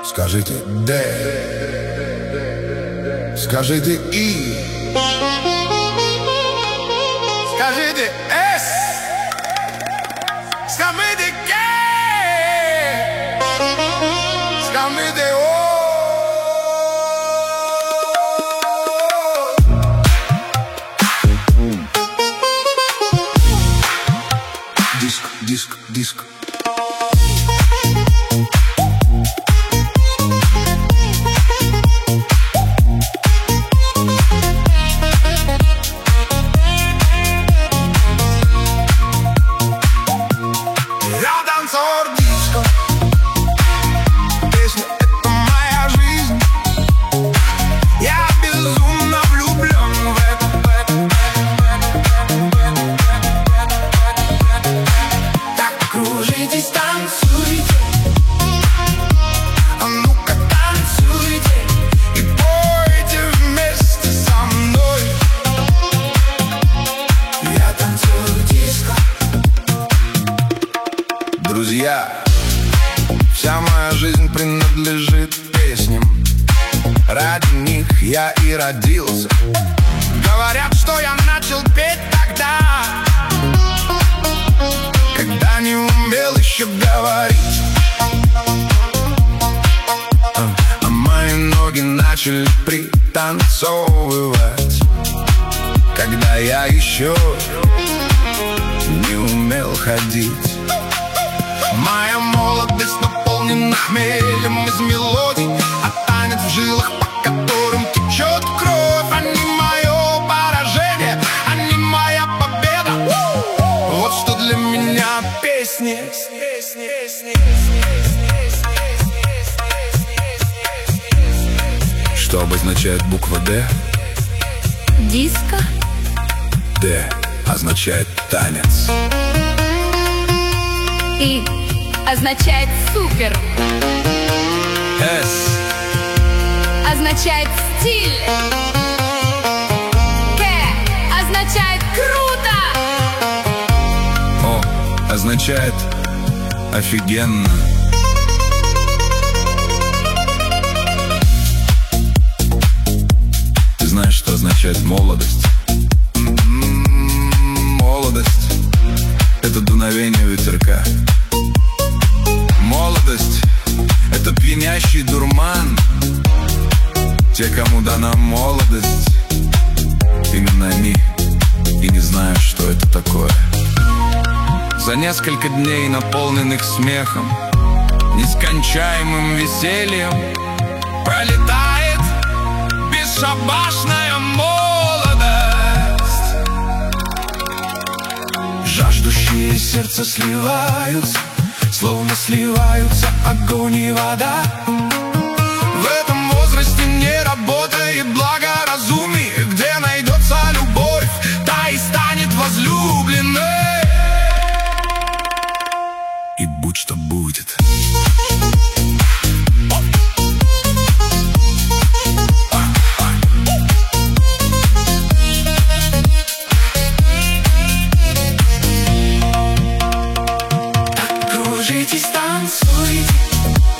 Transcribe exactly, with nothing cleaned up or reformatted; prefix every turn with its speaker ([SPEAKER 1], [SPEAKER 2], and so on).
[SPEAKER 1] Скажите Д, скажите И, скажите С, скажите К, скажите О. Диск, диск, диск. Друзья, вся моя жизнь принадлежит песням. Ради них я и родился. Говорят, что я начал петь тогда, когда не умел еще говорить. А мои ноги начали пританцовывать, когда я еще не умел ходить. Моя молодость наполнена хмелем из мелодий, а танец в жилах, по которым течет кровь. Они мое поражение, они моя победа. Вот что для меня песни. Что обозначает буква Д?
[SPEAKER 2] Диско.
[SPEAKER 1] Д означает танец.
[SPEAKER 2] И означает супер.
[SPEAKER 1] С
[SPEAKER 2] означает стиль. К означает круто.
[SPEAKER 1] О означает офигенно. Ты знаешь, что означает молодость? Молодость — это дуновение ветерка. Молодость — это пьянящий дурман. Те, кому дана молодость, именно они и не знают, что это такое. За несколько дней, наполненных смехом, нескончаемым весельем, пролетает бесшабашная молодость. Жаждущие сердца сливаются, словно сливаются огонь и вода. В этом возрасте не работа и благоразумие. Где найдется любовь, та и станет возлюбленной. И будь что будет.
[SPEAKER 3] Кружитесь, танцуйте,